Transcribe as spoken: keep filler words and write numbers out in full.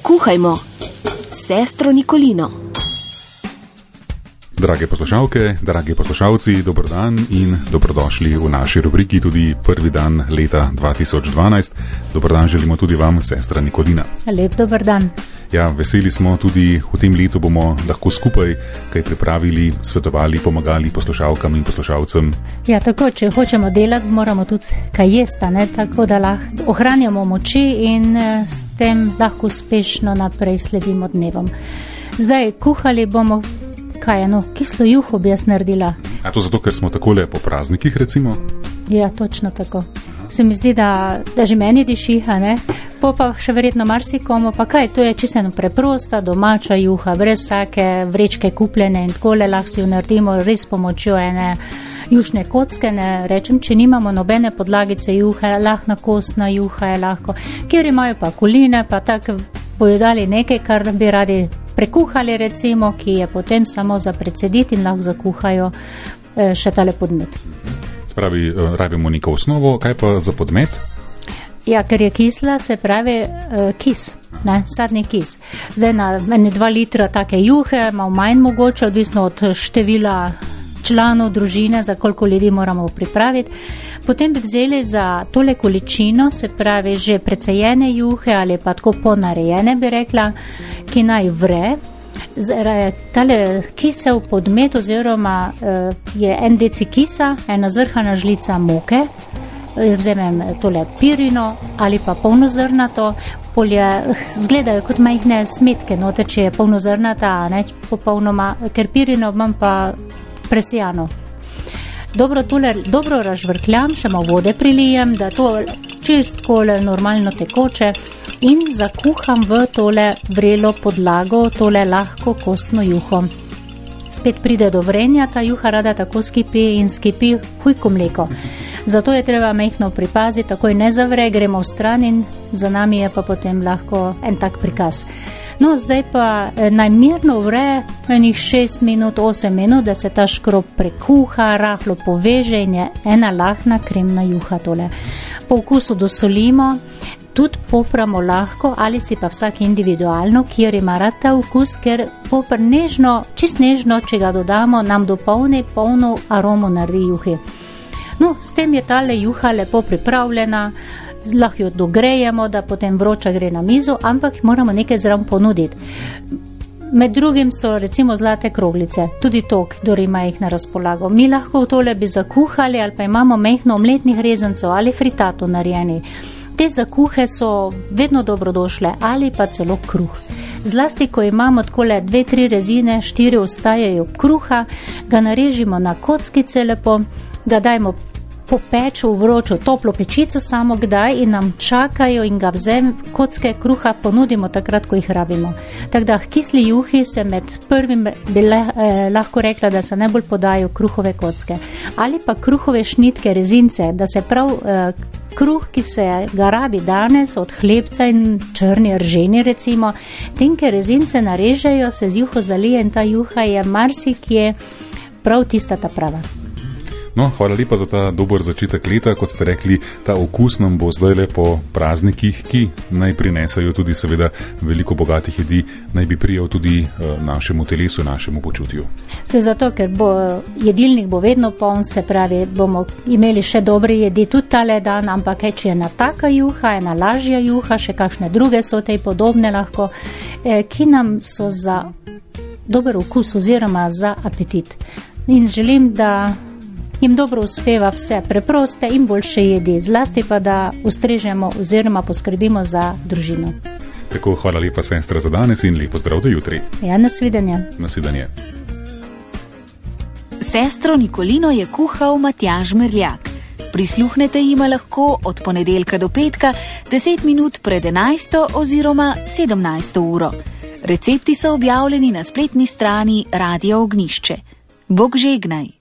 Kuhajmo s sestro Nikolino. Drage poslušalke, dragi poslušalci, dober dan in dobrodošli v naši rubriki tudi prvi dan leta dva tisoč dvanajst. Dober dan želimo tudi vam, sestra Nikolina. Lep dober dan. Ja, veseli smo, tudi v tem letu bomo lahko skupaj kaj pripravili, svetovali, pomagali poslušalkam in poslušalcem. Ja, tako, če hočemo delati, moramo tudi kaj jesti, ne? Tako da lahko ohranjamo moči in s tem lahko uspešno naprej sledimo dnevom. Zdaj, kuhali bomo kaj eno, kislo juho bi jaz naredila. A to zato, ker smo takole po praznikih, recimo? Ja, točno tako. Se mi zdi, da, da že meni dišiha, ne? Po pa še verjetno marsikomu, pa kaj, to je čisto eno preprosta, domača juha, brez vsake vrečke kupljene in takole lahko si jo naredimo res pomočjo ene jušne kocke, ne rečem, če nimamo nobene podlagice juhe, lahna kostna juha je lahko, kjer imajo pa koline, pa tako bojo dali nekaj, kar bi radi prekuhali recimo, ki je potem samo za precediti in lahko zakuhajo eh, še tale podmet. Spravi, rabimo neko osnovo, kaj pa za podmet? Ja, ker je kisla, se pravi uh, kis, ne, sadni kis. Zdaj na ene dva litra take juhe, malo manj mogoče, odvisno od števila članov družine, za koliko ljudi moramo pripraviti. Potem bi vzeli za tole količino, se pravi že precejene juhe ali pa tako ponarejene, bi rekla, ki naj vre. Zdaj, tale kisev podmet oziroma uh, je en deci kisa, ena zrhana žlica moke, vzemem tole pirino ali pa polnozrnato, polje zgledajo kot majhne smetke, note, če je polnozrnata, ne, popolnoma, ker pirino imam pa presijano. Dobro, tole, dobro razžvrkljam, še malo vode prilijem, da to čist kole normalno tekoče in zakuham v tole vrelo podlago, tole lahko kostno juho. Spet pride do vrenja, ta juha rada tako skipi in skipi hujko mleko. Zato je treba mehno pripaziti, takoj ne zavre, gremo v stran in za nami je pa potem lahko en tak prikaz. No, zdaj pa naj mirno vre enih šest minut, osem minut, da se ta škrob prekuha, rahlo poveže in je ena lahna kremna juha tole. Po okusu dosolimo, tudi popramo lahko ali si pa vsak individualno, kjer ima rad ta okus, ker popr nežno, čist nežno, če ga dodamo, nam dopolni polno aromo naredi juhi. No, s tem je tale juha lepo pripravljena, lahko jo dogrejemo, da potem vroča gre na mizo, ampak moramo nekaj zraven ponuditi. Med drugim so recimo zlate kroglice, tudi to, kdor ima jih na razpolago. Mi lahko v tole bi zakuhali ali pa imamo mehno omletnih rezancov ali fritato narejeni. Te zakuhe so vedno dobrodošle ali pa celo kruh. Zlasti, ko imamo takole dve, tri rezine, štiri ostajajo kruha, ga narežimo na kockice lepo, ga dajmo popeč v vročo toplo pečico samo kdaj in nam čakajo in ga vzem kocke kruha ponudimo takrat, ko jih rabimo. Tako da kisli juhi se med prvim bi le, eh, lahko rekla, da se najbolj podajo kruhove kocke. Ali pa kruhove šnitke, rezince, da se prav eh, kruh, ki se ga rabi danes od hlebca in črni rženi recimo, tenke rezince narežejo, se z juho zalije in ta juha je marsikje prav tista ta prava. No, hvala lepa za ta dober začetek leta, kot ste rekli, ta okus nam bo zdaj le po praznikih, ki naj prinesajo tudi seveda veliko bogatih jedi, naj bi prijel tudi uh, našemu telesu, našemu počutju. Se zato, ker bo jedilnik bo vedno poln, se pravi, bomo imeli še dobre jedi tudi tale dan, ampak če je ena taka juha, ena lažja juha, še kakšne druge so tej podobne lahko, eh, ki nam so za dober okus oziroma za apetit. In želim, da jim dobro uspeva vse preproste in boljše jedi, zlasti pa, da ustrežemo oziroma poskrbimo za družino. Tako, hvala lepa, sestra, za danes in lepo zdrav do jutri. Ja, nasvidenje. Nasvidenje. Sestro Nikolino je kuhal Matjaž Merljak. Prisluhnete jima lahko od ponedeljka do petka, deset minut pred enajsto oziroma sedemnajsto uro. Recepti so objavljeni na spletni strani Radia Ognjišče. Bog žegnaj.